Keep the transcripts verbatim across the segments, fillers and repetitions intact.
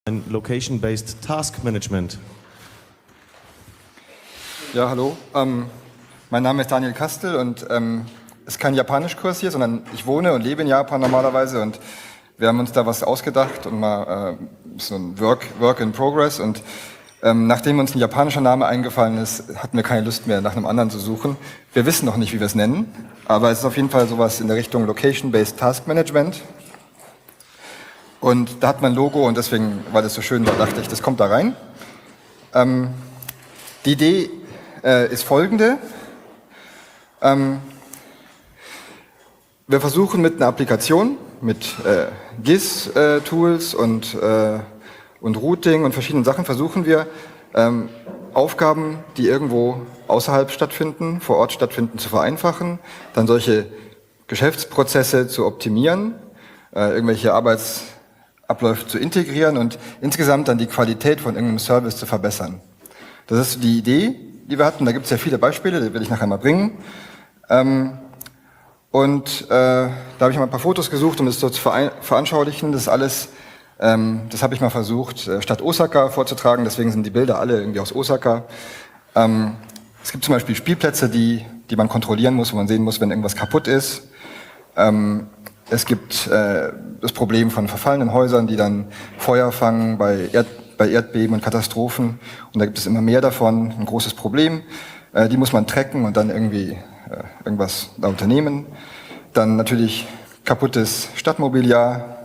Ein Location-Based Task Management. Ja, hallo. Ähm, mein Name ist Daniel Kastel und ähm, es ist kein Japanischkurs hier, sondern ich wohne und lebe in Japan normalerweise und wir haben uns da was ausgedacht und mal äh, so ein Work, Work in Progress und ähm, nachdem uns ein japanischer Name eingefallen ist, hatten wir keine Lust mehr, nach einem anderen zu suchen. Wir wissen noch nicht, wie wir es nennen, aber es ist auf jeden Fall sowas in der Richtung Location-Based Task Management. Und da hat man ein Logo und deswegen, weil das so schön war, dachte ich, das kommt da rein. Ähm, die Idee äh, ist folgende. Ähm, wir versuchen mit einer Applikation, mit äh, G I S-Tools äh, und, äh, und Routing und verschiedenen Sachen, versuchen wir ähm, Aufgaben, die irgendwo außerhalb stattfinden, vor Ort stattfinden, zu vereinfachen, dann solche Geschäftsprozesse zu optimieren, äh, irgendwelche Arbeits Abläufe zu integrieren und insgesamt dann die Qualität von irgendeinem Service zu verbessern. Das ist die Idee, die wir hatten. Da gibt es ja viele Beispiele, die will ich nachher mal bringen. Ähm, und äh, da habe ich mal ein paar Fotos gesucht, um das so zu veranschaulichen. Das ist alles, ähm, das habe ich mal versucht, äh, Stadt Osaka vorzutragen. Deswegen sind die Bilder alle irgendwie aus Osaka. Ähm, es gibt zum Beispiel Spielplätze, die, die man kontrollieren muss, wo man sehen muss, wenn irgendwas kaputt ist. Ähm, Es gibt äh, das Problem von verfallenen Häusern, die dann Feuer fangen bei, Erd, bei Erdbeben und Katastrophen. Und da gibt es immer mehr davon, ein großes Problem. Äh, die muss man tracken und dann irgendwie äh, irgendwas da unternehmen. Dann natürlich kaputtes Stadtmobiliar,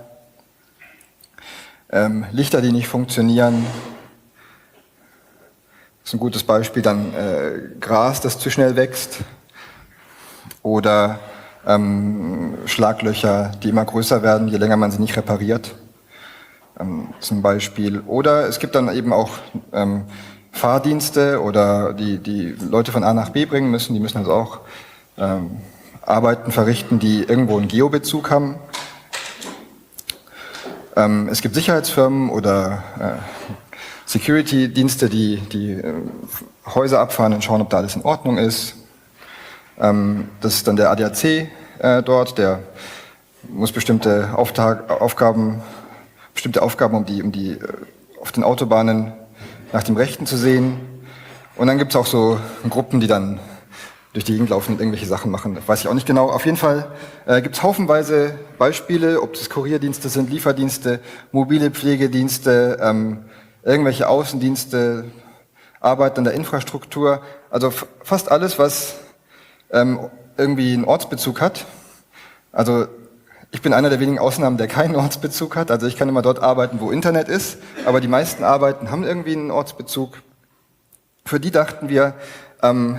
ähm, Lichter, die nicht funktionieren. Das ist ein gutes Beispiel. Dann äh, Gras, das zu schnell wächst. Oder Ähm, Schlaglöcher, die immer größer werden, je länger man sie nicht repariert, ähm, zum Beispiel. Oder es gibt dann eben auch ähm, Fahrdienste oder die, die Leute von A nach B bringen müssen, die müssen also auch ähm, Arbeiten verrichten, die irgendwo einen Geobezug haben. Ähm, es gibt Sicherheitsfirmen oder äh, Security-Dienste, die, die äh, Häuser abfahren und schauen, ob da alles in Ordnung ist. Das ist dann der A D A C äh, dort, der muss bestimmte Auftag, Aufgaben, bestimmte Aufgaben, um die, um die äh, auf den Autobahnen nach dem Rechten zu sehen. Und dann gibt es auch so Gruppen, die dann durch die Gegend laufen und irgendwelche Sachen machen. Das weiß ich auch nicht genau. Auf jeden Fall äh, gibt es haufenweise Beispiele, ob das Kurierdienste sind, Lieferdienste, mobile Pflegedienste, ähm, irgendwelche Außendienste, Arbeit an der Infrastruktur. Also fast alles, was Ähm, irgendwie einen Ortsbezug hat. Also ich bin einer der wenigen Ausnahmen, der keinen Ortsbezug hat. Also ich kann immer dort arbeiten, wo Internet ist, aber die meisten Arbeiten haben irgendwie einen Ortsbezug. Für die dachten wir, ähm,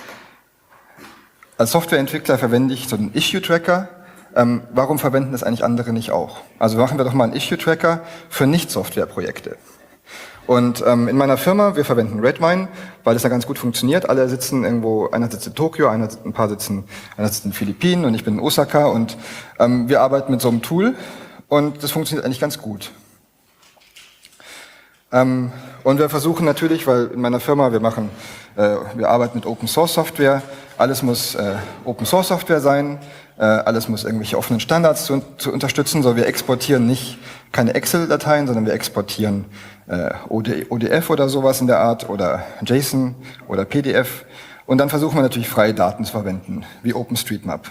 als Softwareentwickler verwende ich so einen Issue-Tracker. Ähm, warum verwenden das eigentlich andere nicht auch? Also machen wir doch mal einen Issue-Tracker für Nicht-Software-Projekte. Und ähm, in meiner Firma, wir verwenden Redmine, weil das ja ganz gut funktioniert. Alle sitzen irgendwo, einer sitzt in Tokio, einer, ein paar sitzen, einer sitzt in den Philippinen und ich bin in Osaka und ähm, wir arbeiten mit so einem Tool und das funktioniert eigentlich ganz gut. Ähm, und wir versuchen natürlich, weil in meiner Firma, wir machen, äh, wir arbeiten mit Open Source Software, alles muss äh, Open Source Software sein, äh, alles muss irgendwelche offenen Standards zu, zu unterstützen, so wir exportieren nicht keine Excel-Dateien, sondern wir exportieren äh, O D F oder sowas in der Art oder JSON oder P D F und dann versuchen wir natürlich freie Daten zu verwenden, wie OpenStreetMap.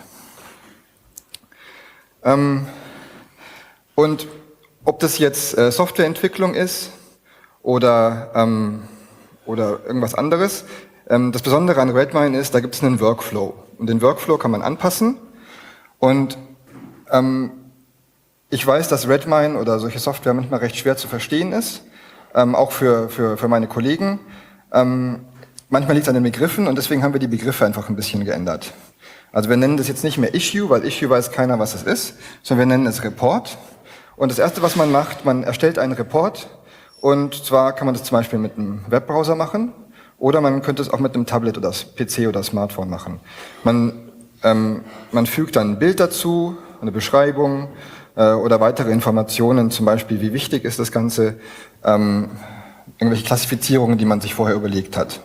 Ähm, und ob das jetzt äh, Softwareentwicklung ist oder, ähm, oder irgendwas anderes, ähm, das Besondere an Redmine ist, da gibt es einen Workflow und den Workflow kann man anpassen und ähm, ich weiß, dass Redmine oder solche Software manchmal recht schwer zu verstehen ist, ähm, auch für, für, für meine Kollegen. Ähm, manchmal liegt es an den Begriffen und deswegen haben wir die Begriffe einfach ein bisschen geändert. Also wir nennen das jetzt nicht mehr Issue, weil Issue weiß keiner, was es ist, sondern wir nennen es Report. Und das Erste, was man macht, man erstellt einen Report und zwar kann man das zum Beispiel mit einem Webbrowser machen oder man könnte es auch mit einem Tablet oder P C oder Smartphone machen. Man, ähm, man fügt dann ein Bild dazu, eine Beschreibung, oder weitere Informationen, zum Beispiel, wie wichtig ist das Ganze, ähm, irgendwelche Klassifizierungen, die man sich vorher überlegt hat.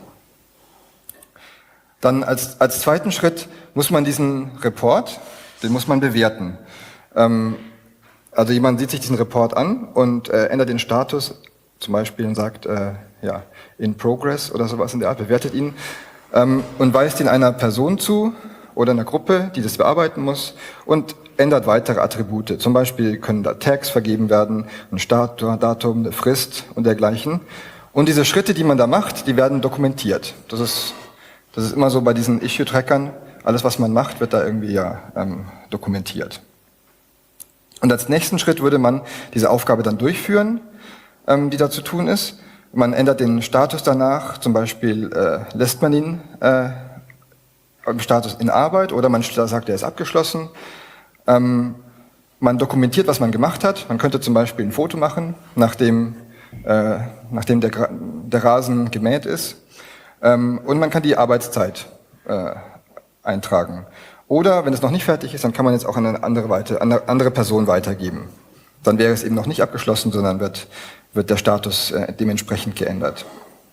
Dann als, als zweiten Schritt muss man diesen Report, den muss man bewerten. Ähm, Also jemand sieht sich diesen Report an und äh, ändert den Status zum Beispiel und sagt, äh, ja, in progress oder sowas in der Art, bewertet ihn ähm, und weist ihn einer Person zu oder einer Gruppe, die das bearbeiten muss und ändert weitere Attribute. Zum Beispiel können da Tags vergeben werden, ein Startdatum, eine Frist und dergleichen. Und diese Schritte, die man da macht, die werden dokumentiert. Das ist, das ist immer so bei diesen Issue-Trackern. Alles, was man macht, wird da irgendwie ja ähm, dokumentiert. Und als nächsten Schritt würde man diese Aufgabe dann durchführen, ähm, die da zu tun ist. Man ändert den Status danach, zum Beispiel äh, lässt man ihn äh, im Status in Arbeit oder man sagt, er ist abgeschlossen. Ähm, man dokumentiert, was man gemacht hat. Man könnte zum Beispiel ein Foto machen, nachdem, äh, nachdem der, der Rasen gemäht ist. Ähm, und man kann die Arbeitszeit äh, eintragen. Oder wenn es noch nicht fertig ist, dann kann man jetzt auch an eine andere, weite, an eine andere Person weitergeben. Dann wäre es eben noch nicht abgeschlossen, sondern wird, wird der Status äh, dementsprechend geändert.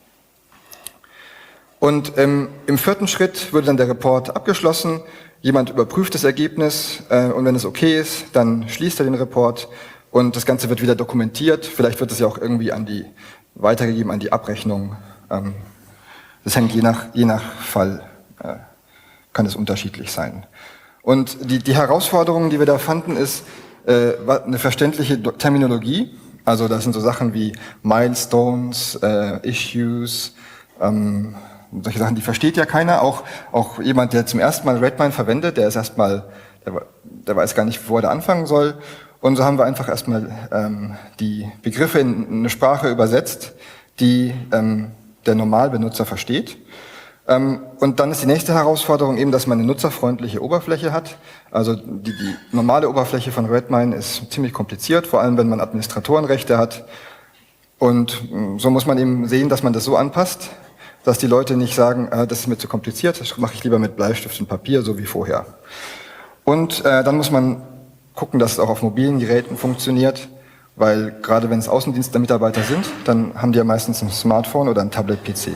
Und ähm, im vierten Schritt würde dann der Report abgeschlossen. Jemand überprüft das Ergebnis äh, und wenn es okay ist, dann schließt er den Report und das Ganze wird wieder dokumentiert. Vielleicht wird es ja auch irgendwie an die weitergegeben an die Abrechnung. Ähm, das hängt je nach je nach Fall. Äh, kann es unterschiedlich sein. Und die, die Herausforderung, die wir da fanden, ist äh, eine verständliche Terminologie. Also das sind so Sachen wie Milestones, äh, Issues, ähm, solche Sachen, die versteht ja keiner. Auch, auch jemand, der zum ersten Mal Redmine verwendet, der ist erstmal, der, der weiß gar nicht, wo er da anfangen soll. Und so haben wir einfach erstmal ähm, die Begriffe in eine Sprache übersetzt, die ähm, der Normalbenutzer versteht. Und dann ist die nächste Herausforderung eben, dass man eine nutzerfreundliche Oberfläche hat. Also die, die normale Oberfläche von Redmine ist ziemlich kompliziert, vor allem wenn man Administratorenrechte hat. Und so muss man eben sehen, dass man das so anpasst, dass die Leute nicht sagen, äh, das ist mir zu kompliziert, das mache ich lieber mit Bleistift und Papier, so wie vorher. Und äh, dann muss man gucken, dass es auch auf mobilen Geräten funktioniert, weil gerade wenn es Außendienstmitarbeiter sind, dann haben die ja meistens ein Smartphone oder ein Tablet-P C.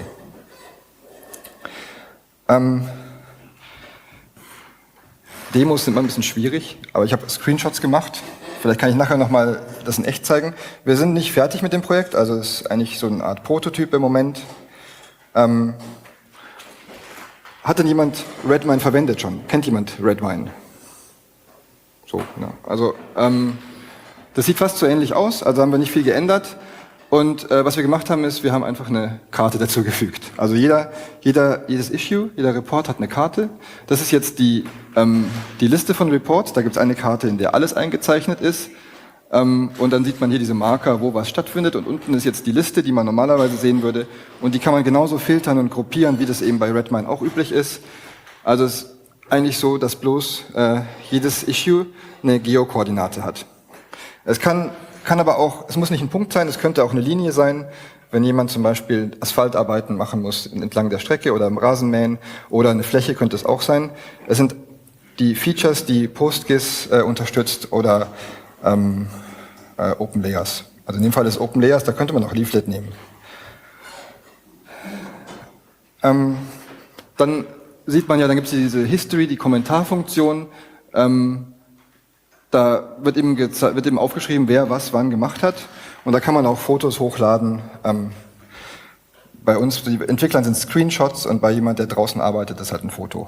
Ähm, Demos sind immer ein bisschen schwierig, aber ich habe Screenshots gemacht. Vielleicht kann ich nachher nochmal das in echt zeigen. Wir sind nicht fertig mit dem Projekt, also es ist eigentlich so eine Art Prototyp im Moment. Ähm, hat denn jemand Redmine verwendet schon? Kennt jemand Redmine? So, ja. Also ähm, das sieht fast so ähnlich aus, also haben wir nicht viel geändert. Und äh, was wir gemacht haben, ist, wir haben einfach eine Karte dazu gefügt. Also jeder, jeder, jedes Issue, jeder Report hat eine Karte. Das ist jetzt die, ähm, die Liste von Reports. Da gibt es eine Karte, in der alles eingezeichnet ist. Ähm, und dann sieht man hier diese Marker, wo was stattfindet. Und unten ist jetzt die Liste, die man normalerweise sehen würde. Und die kann man genauso filtern und gruppieren, wie das eben bei Redmine auch üblich ist. Also es ist eigentlich so, dass bloß äh, jedes Issue eine Geokoordinate hat. Es kann Kann aber auch, es muss nicht ein Punkt sein, es könnte auch eine Linie sein, wenn jemand zum Beispiel Asphaltarbeiten machen muss entlang der Strecke oder im Rasenmähen oder eine Fläche könnte es auch sein. Es sind die Features, die PostGIS äh, unterstützt oder ähm, äh, OpenLayers. Also in dem Fall ist OpenLayers, da könnte man auch Leaflet nehmen. Ähm, dann sieht man ja, dann gibt es diese History, die Kommentarfunktion. Ähm, Da wird eben, wird eben aufgeschrieben, wer was wann gemacht hat. Und da kann man auch Fotos hochladen. Ähm, bei uns, die Entwicklern sind Screenshots und bei jemand, der draußen arbeitet, ist halt ein Foto.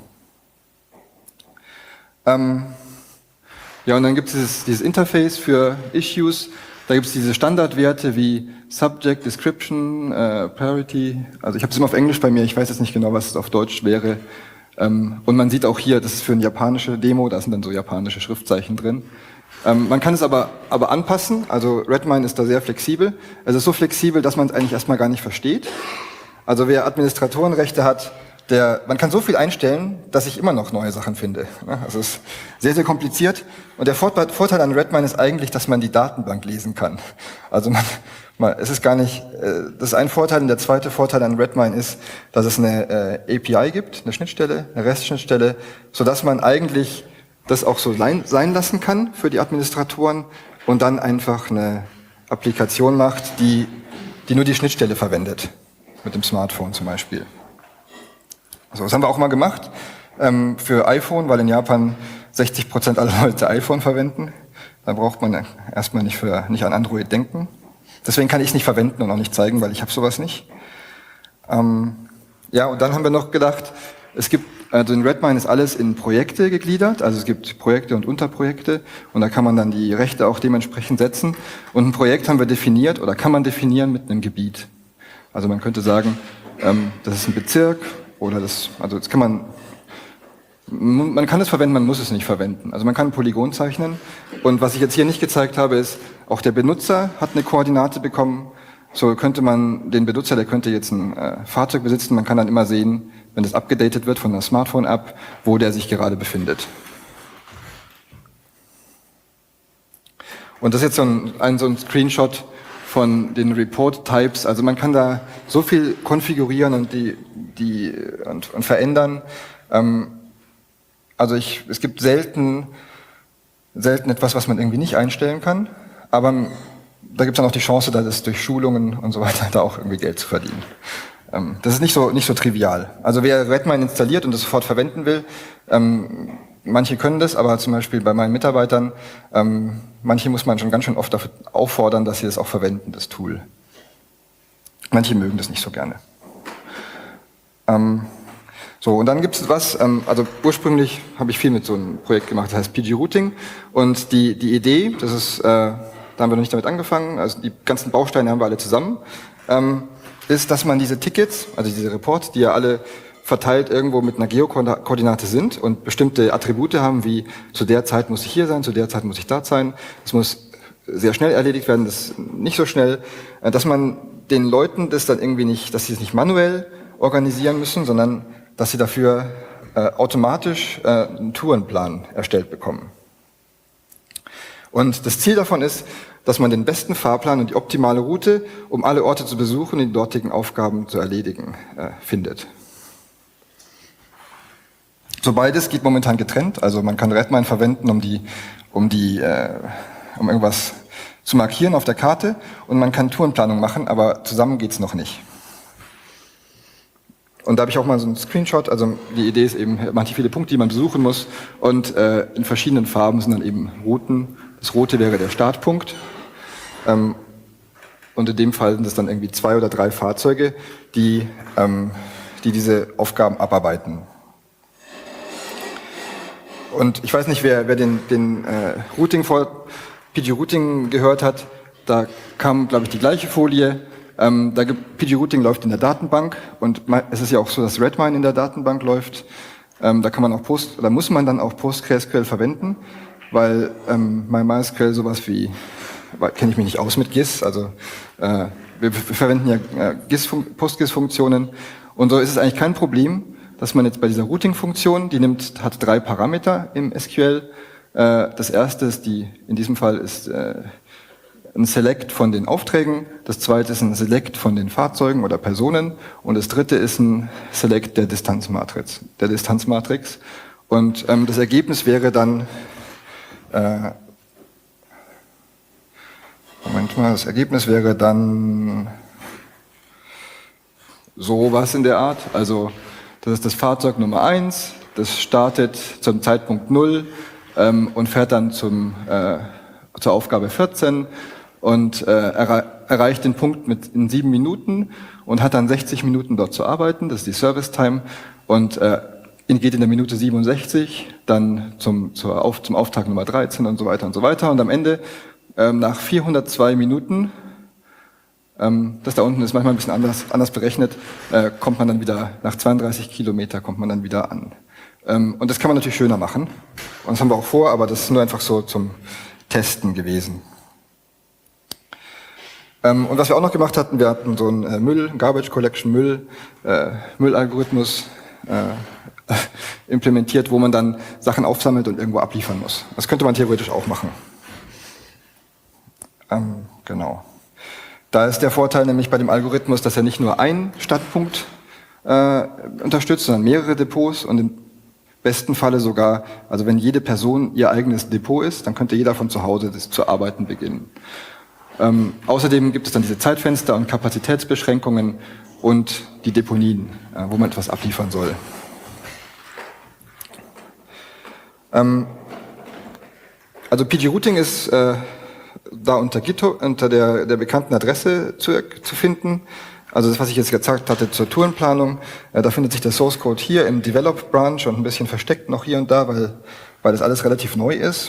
Ähm, ja, und dann gibt es dieses, dieses Interface für Issues. Da gibt es diese Standardwerte wie Subject, Description, äh, Priority. Also ich habe es immer auf Englisch bei mir, ich weiß jetzt nicht genau, was es auf Deutsch wäre. Ähm, und man sieht auch hier, das ist für eine japanische Demo, da sind dann so japanische Schriftzeichen drin. Ähm, man kann es aber, aber anpassen, also Redmine ist da sehr flexibel. Es ist so flexibel, dass man es eigentlich erstmal gar nicht versteht. Also wer Administratorenrechte hat, der, man kann so viel einstellen, dass ich immer noch neue Sachen finde. Also es ist sehr, sehr kompliziert. Und der Vorteil an Redmine ist eigentlich, dass man die Datenbank lesen kann. Also man, man, es ist gar nicht, das ist ein Vorteil. Und der zweite Vorteil an Redmine ist, dass es eine A P I gibt, eine Schnittstelle, eine REST-Schnittstelle, sodass man eigentlich das auch so sein lassen kann für die Administratoren und dann einfach eine Applikation macht, die, die nur die Schnittstelle verwendet. Mit dem Smartphone zum Beispiel. Also das haben wir auch mal gemacht ähm, für iPhone, weil in Japan sechzig Prozent aller Leute iPhone verwenden. Da braucht man erstmal nicht, für, nicht an Android denken. Deswegen kann ich es nicht verwenden und auch nicht zeigen, weil ich habe sowas nicht. Ähm, ja, und dann haben wir noch gedacht, es gibt, also in Redmine ist alles in Projekte gegliedert, also es gibt Projekte und Unterprojekte und da kann man dann die Rechte auch dementsprechend setzen. Und ein Projekt haben wir definiert oder kann man definieren mit einem Gebiet. Also man könnte sagen, ähm, das ist ein Bezirk oder das, also das kann man, man kann es verwenden, man muss es nicht verwenden. Also man kann ein Polygon zeichnen und was ich jetzt hier nicht gezeigt habe, ist, auch der Benutzer hat eine Koordinate bekommen. So könnte man den Benutzer, der könnte jetzt ein äh, Fahrzeug besitzen, man kann dann immer sehen, wenn das abgedatet wird von einer Smartphone-App, wo der sich gerade befindet. Und das ist jetzt so ein, ein, so ein Screenshot von den Report-Types. Also man kann da so viel konfigurieren und, die, die, und, und verändern. Ähm, also ich, es gibt selten, selten etwas, was man irgendwie nicht einstellen kann, aber da gibt es dann auch die Chance, da das durch Schulungen und so weiter da auch irgendwie Geld zu verdienen. Ähm, das ist nicht so, nicht so trivial. Also wer Redmine installiert und das sofort verwenden will, ähm, manche können das, aber zum Beispiel bei meinen Mitarbeitern, ähm, manche muss man schon ganz schön oft dafür auffordern, dass sie das auch verwenden, das Tool. Manche mögen das nicht so gerne. Ähm, so, und dann gibt es was, ähm, also ursprünglich habe ich viel mit so einem Projekt gemacht, das heißt P G Routing. Und die, die Idee, das ist, äh, da haben wir noch nicht damit angefangen, also die ganzen Bausteine haben wir alle zusammen, ähm, ist, dass man diese Tickets, also diese Reports, die ja alle verteilt irgendwo mit einer Geokoordinate sind und bestimmte Attribute haben, wie zu der Zeit muss ich hier sein, zu der Zeit muss ich da sein, es muss sehr schnell erledigt werden, das ist nicht so schnell, dass man den Leuten das dann irgendwie nicht, dass sie es nicht manuell organisieren müssen, sondern dass sie dafür äh, automatisch äh, einen Tourenplan erstellt bekommen. Und das Ziel davon ist, dass man den besten Fahrplan und die optimale Route, um alle Orte zu besuchen und die dortigen Aufgaben zu erledigen, äh, findet. So beides geht momentan getrennt, also man kann Redmine verwenden, um die, um die, äh, um irgendwas zu markieren auf der Karte und man kann Tourenplanung machen, aber zusammen geht's noch nicht. Und da habe ich auch mal so einen Screenshot, also die Idee ist eben, manche viele Punkte, die man besuchen muss und äh, in verschiedenen Farben sind dann eben Routen. Das rote wäre der Startpunkt ähm, und in dem Fall sind es dann irgendwie zwei oder drei Fahrzeuge, die, ähm, die diese Aufgaben abarbeiten. Und ich weiß nicht, wer, wer den, den äh, Routing vor P G Routing gehört hat, da kam, glaube ich, die gleiche Folie. Ähm, da gibt, P G Routing läuft in der Datenbank und es ist ja auch so, dass Redmine in der Datenbank läuft. Ähm, da kann man auch Post, oder muss man dann auch PostgreSQL verwenden, weil ähm, bei MySQL sowas wie, kenne ich mich nicht aus mit G I S, also äh, wir, wir verwenden ja äh, G I S, PostGIS-Funktionen und so ist es eigentlich kein Problem, dass man jetzt bei dieser Routing-Funktion, die nimmt, hat drei Parameter im S Q L. Äh, das erste ist die, in diesem Fall ist äh, ein Select von den Aufträgen, das zweite ist ein Select von den Fahrzeugen oder Personen und das dritte ist ein Select der Distanzmatrix. Der Distanzmatrix. Und ähm, das Ergebnis wäre dann, äh, Moment mal, das Ergebnis wäre dann sowas in der Art, also das ist das Fahrzeug Nummer eins, das startet zum Zeitpunkt null ähm, und fährt dann zum, äh, zur Aufgabe vierzehn und äh, erre erreicht den Punkt mit in sieben Minuten und hat dann sechzig Minuten dort zu arbeiten, das ist die Service Time und äh, geht in der Minute siebenundsechzig dann zum, zur Auf, zum Auftrag Nummer dreizehn und so weiter und so weiter und am Ende ähm, nach vierhundertzwei Minuten, ähm, das da unten ist manchmal ein bisschen anders, anders berechnet, äh, kommt man dann wieder, nach zweiunddreißig Kilometer kommt man dann wieder an. Ähm, und das kann man natürlich schöner machen und das haben wir auch vor, aber das ist nur einfach so zum Testen gewesen. Ähm, und was wir auch noch gemacht hatten, wir hatten so einen äh, Müll, Garbage Collection Müll, äh, Müllalgorithmus äh, implementiert, wo man dann Sachen aufsammelt und irgendwo abliefern muss. Das könnte man theoretisch auch machen. Ähm, genau. Da ist der Vorteil nämlich bei dem Algorithmus, dass er nicht nur einen Startpunkt äh, unterstützt, sondern mehrere Depots und im besten Falle sogar, also wenn jede Person ihr eigenes Depot ist, dann könnte jeder von zu Hause das zu arbeiten beginnen. Ähm, außerdem gibt es dann diese Zeitfenster und Kapazitätsbeschränkungen und die Deponien, äh, wo man etwas abliefern soll. Ähm, also P G Routing ist äh, da unter GitHub, unter der, der bekannten Adresse zu, zu finden. Also das, was ich jetzt gezeigt hatte zur Tourenplanung, äh, da findet sich der Source Code hier im Develop Branch und ein bisschen versteckt noch hier und da, weil, weil das alles relativ neu ist.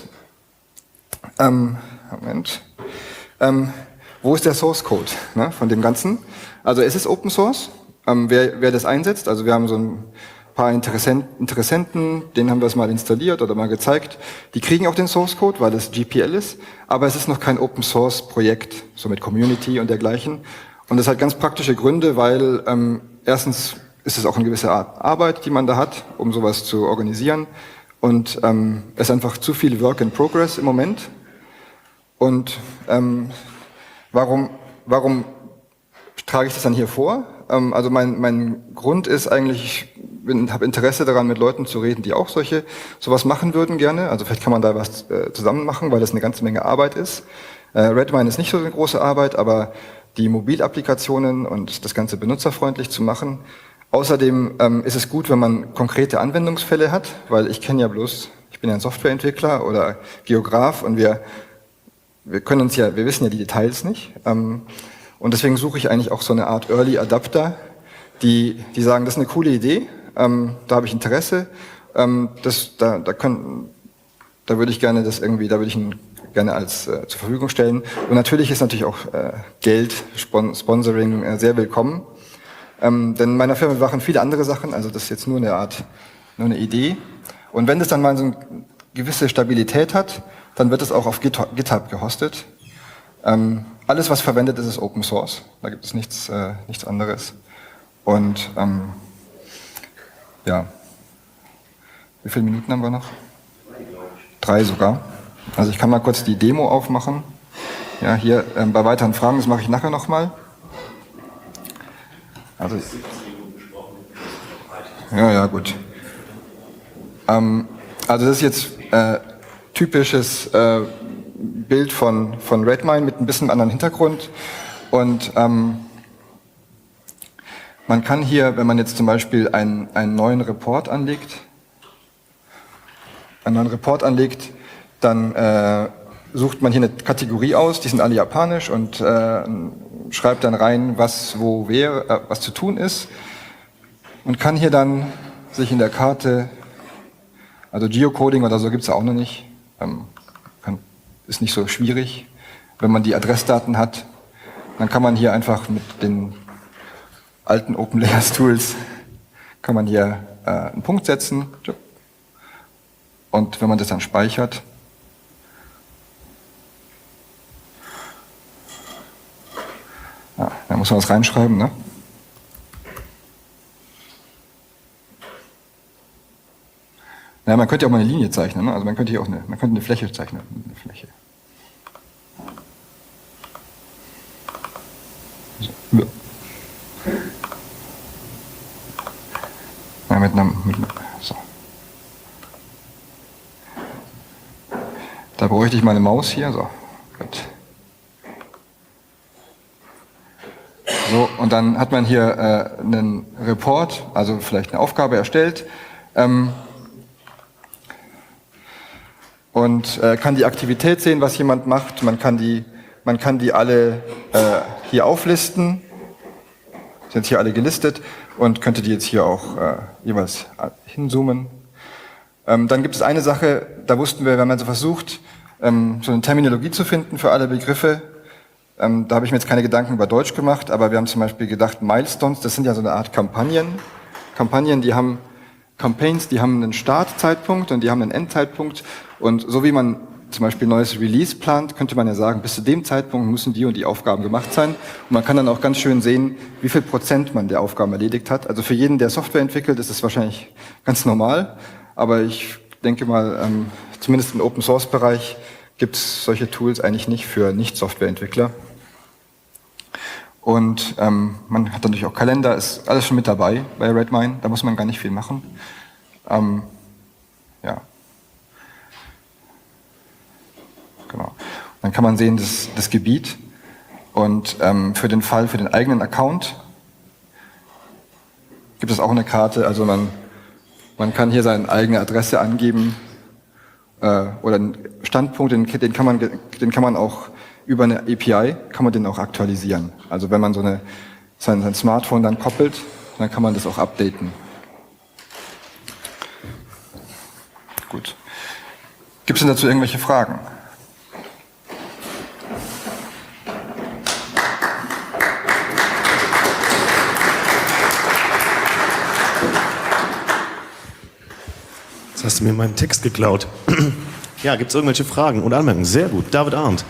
Ähm, Moment. Ähm, wo ist der Source Code, ne, von dem Ganzen? Also es ist Open Source. Ähm, wer, wer das einsetzt, also wir haben so ein paar Interessenten, Interessenten, denen haben wir es mal installiert oder mal gezeigt. Die kriegen auch den Source Code, weil es G P L ist, aber es ist noch kein Open Source Projekt, so mit Community und dergleichen. Und das hat ganz praktische Gründe, weil ähm, erstens ist es auch eine gewisse Art Arbeit, die man da hat, um sowas zu organisieren. Und ähm, es ist einfach zu viel Work in Progress im Moment. Und ähm, warum, warum trage ich das dann hier vor? Ähm, also mein, mein Grund ist eigentlich, ich habe Interesse daran, mit Leuten zu reden, die auch solche sowas machen würden gerne. Also vielleicht kann man da was äh, zusammen machen, weil das eine ganze Menge Arbeit ist. Äh, Redmine ist nicht so eine große Arbeit, aber die Mobilapplikationen und das Ganze benutzerfreundlich zu machen. Außerdem ähm, ist es gut, wenn man konkrete Anwendungsfälle hat, weil ich kenne ja bloß, ich bin ja ein Softwareentwickler oder Geograf und wir, wir können uns ja, wir wissen ja die Details nicht. Ähm, und deswegen suche ich eigentlich auch so eine Art Early Adapter, die, die sagen, das ist eine coole Idee, ähm, da habe ich Interesse, ähm, das, da, da, können, da würde ich gerne das irgendwie, da würde ich ein gerne als äh, zur Verfügung stellen. Und natürlich ist natürlich auch äh, Geld, Spon Sponsoring äh, sehr willkommen. Ähm, denn in meiner Firma machen viele andere Sachen, also das ist jetzt nur eine Art, nur eine Idee. Und wenn das dann mal so eine gewisse Stabilität hat, dann wird es auch auf GitHub, GitHub gehostet. Ähm, alles, was verwendet ist, ist Open Source. Da gibt es nichts, äh, nichts anderes. Und ähm, ja, wie viele Minuten haben wir noch? Drei sogar. Also ich kann mal kurz die Demo aufmachen. Ja, hier ähm, bei weiteren Fragen, das mache ich nachher nochmal. Also, ja, ja, gut. Ähm, also das ist jetzt äh, typisches äh, Bild von, von Redmine mit ein bisschen anderen Hintergrund. Und ähm, man kann hier, wenn man jetzt zum Beispiel einen, einen neuen Report anlegt, einen neuen Report anlegt, dann äh, sucht man hier eine Kategorie aus, die sind alle japanisch und äh, schreibt dann rein, was wo wäre, äh, was zu tun ist und kann hier dann sich in der Karte, also Geocoding oder so gibt es ja auch noch nicht, ähm, kann, ist nicht so schwierig, wenn man die Adressdaten hat, dann kann man hier einfach mit den alten Open Layers Tools kann man hier äh, einen Punkt setzen und wenn man das dann speichert, ja, da muss man was reinschreiben, ne? Ja, man könnte ja auch mal eine Linie zeichnen, ne? Also man könnte hier auch eine, man könnte eine Fläche zeichnen, eine Fläche. So. Ja. Ja, mit einem, mit, so. Da bräuchte ich meine Maus hier, so. Gut. So, und dann hat man hier äh, einen Report, also vielleicht eine Aufgabe erstellt ähm, und äh, kann die Aktivität sehen, was jemand macht. Man kann die, man kann die alle äh, hier auflisten, sind hier alle gelistet und könnte die jetzt hier auch äh, jeweils hinzoomen. Ähm, dann gibt es eine Sache, da wussten wir, wenn man so versucht, ähm, so eine Terminologie zu finden für alle Begriffe. Ähm, da habe ich mir jetzt keine Gedanken über Deutsch gemacht, aber wir haben zum Beispiel gedacht, Milestones, das sind ja so eine Art Kampagnen. Kampagnen, die haben Campaigns, die haben einen Startzeitpunkt und die haben einen Endzeitpunkt. Und so wie man zum Beispiel ein neues Release plant, könnte man ja sagen, bis zu dem Zeitpunkt müssen die und die Aufgaben gemacht sein. Und man kann dann auch ganz schön sehen, wie viel Prozent man der Aufgaben erledigt hat. Also für jeden, der Software entwickelt, ist das wahrscheinlich ganz normal. Aber ich denke mal, ähm, zumindest im Open-Source-Bereich gibt es solche Tools eigentlich nicht für Nicht-Software-Entwickler. Und ähm, man hat natürlich auch Kalender, ist alles schon mit dabei bei Redmine, da muss man gar nicht viel machen. Ähm, ja. Genau. Dann kann man sehen, das, das Gebiet und ähm, für den Fall, für den eigenen Account gibt es auch eine Karte, also man, man kann hier seine eigene Adresse angeben äh, oder einen Standpunkt, den, den, kann man, den kann man auch über eine A P I, kann man den auch aktualisieren. Also wenn man so eine, sein, sein Smartphone dann koppelt, dann kann man das auch updaten. Gut. Gibt es denn dazu irgendwelche Fragen? Jetzt hast du mir meinen Text geklaut. Ja, gibt es irgendwelche Fragen und Anmerkungen? Sehr gut. David Arndt.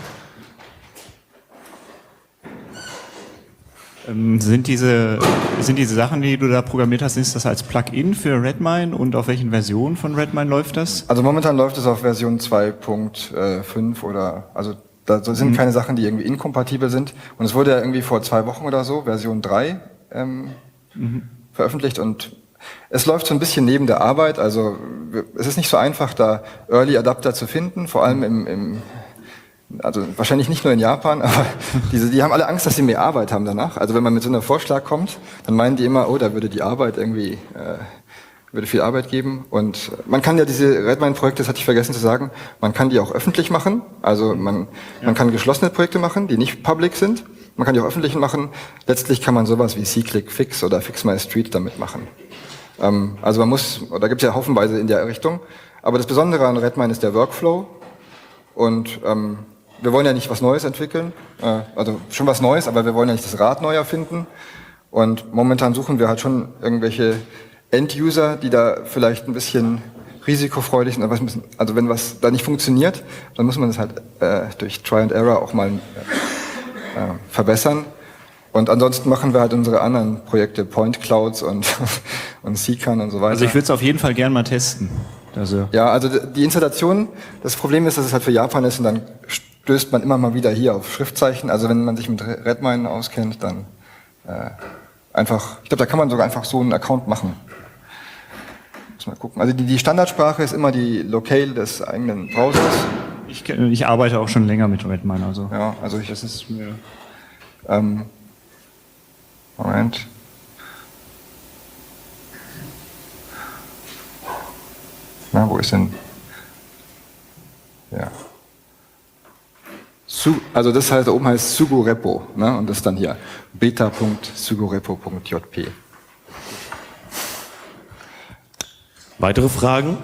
Ähm, sind diese, sind diese Sachen, die du da programmiert hast, ist das als Plugin für Redmine und auf welchen Versionen von Redmine läuft das? Also momentan läuft es auf Version zwei Punkt fünf oder, also da sind mhm. keine Sachen, die irgendwie inkompatibel sind. Und es wurde ja irgendwie vor zwei Wochen oder so, Version drei, ähm, mhm. veröffentlicht und es läuft so ein bisschen neben der Arbeit. Also es ist nicht so einfach, da Early Adapter zu finden, vor allem im, im also wahrscheinlich nicht nur in Japan, aber diese, die haben alle Angst, dass sie mehr Arbeit haben danach. Also wenn man mit so einem Vorschlag kommt, dann meinen die immer, oh, da würde die Arbeit irgendwie, äh, würde viel Arbeit geben. Und man kann ja diese Redmine-Projekte, das hatte ich vergessen zu sagen, man kann die auch öffentlich machen. Also man, ja. man kann geschlossene Projekte machen, die nicht public sind. Man kann die auch öffentlich machen. Letztlich kann man sowas wie C-Click Fix oder Fix My Street damit machen. Ähm, also man muss, da gibt es ja haufenweise in der Richtung. Aber das Besondere an Redmine ist der Workflow. Und ähm, wir wollen ja nicht was Neues entwickeln, äh, also schon was Neues, aber wir wollen ja nicht das Rad neu erfinden. Und momentan suchen wir halt schon irgendwelche End-User, die da vielleicht ein bisschen risikofreudig sind. Also wenn was da nicht funktioniert, dann muss man das halt äh, durch Try and Error auch mal äh, verbessern. Und ansonsten machen wir halt unsere anderen Projekte, Point Clouds und, und Seekern und so weiter. Also ich würde es auf jeden Fall gern mal testen. Also ja, also die Installation, das Problem ist, dass es halt für Japan ist und dann stößt man immer mal wieder hier auf Schriftzeichen. Also wenn man sich mit Redmine auskennt, dann äh, einfach, ich glaube, da kann man sogar einfach so einen Account machen. Muss mal gucken. Also die, die Standardsprache ist immer die Locale des eigenen Browsers. Ich, ich arbeite auch schon länger mit Redmine, also. Ja, also ich. Das ist mir. Ähm, Moment. Na, wo ist denn? Ja. Su, also das heißt, da oben heißt Sugorepo, ne? Und das ist dann hier beta punkt sugorepo punkt j p. Weitere Fragen?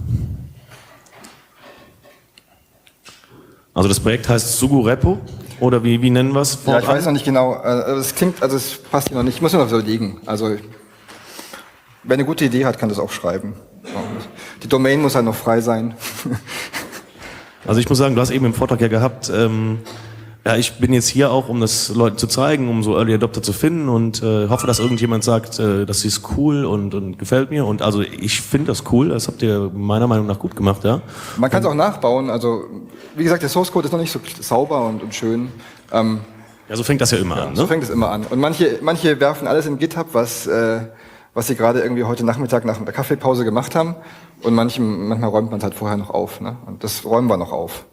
Also das Projekt heißt Sugorepo oder wie, wie nennen wir es? Ja, ich weiß noch nicht genau. Also es klingt, also es passt hier noch nicht. Ich muss mir noch überlegen. Also wer eine gute Idee hat, kann das auch schreiben. Die Domain muss halt noch frei sein. Also ich muss sagen, du hast eben im Vortrag ja gehabt, ähm, ja, ich bin jetzt hier auch, um das Leuten zu zeigen, um so Early Adopter zu finden und äh, hoffe, dass irgendjemand sagt, äh, das ist cool und, und gefällt mir. Und also ich finde das cool, das habt ihr meiner Meinung nach gut gemacht, ja. Man kann es auch nachbauen, also wie gesagt, der Source Code ist noch nicht so sauber und, und schön. Ähm, ja, so fängt das ja immer ja, an, ne? So fängt es immer an. Und manche, manche werfen alles in GitHub, was, äh, was sie gerade irgendwie heute Nachmittag nach der Kaffeepause gemacht haben. Und manchem, manchmal räumt man es halt vorher noch auf, ne? Und das räumen wir noch auf.